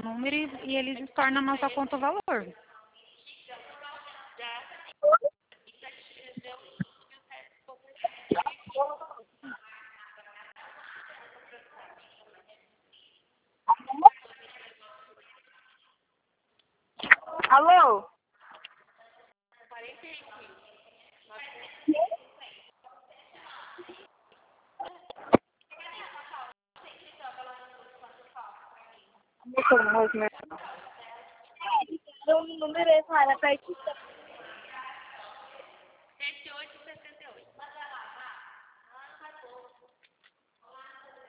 número e eles tornam a nossa conta o valor. Alô? O número é para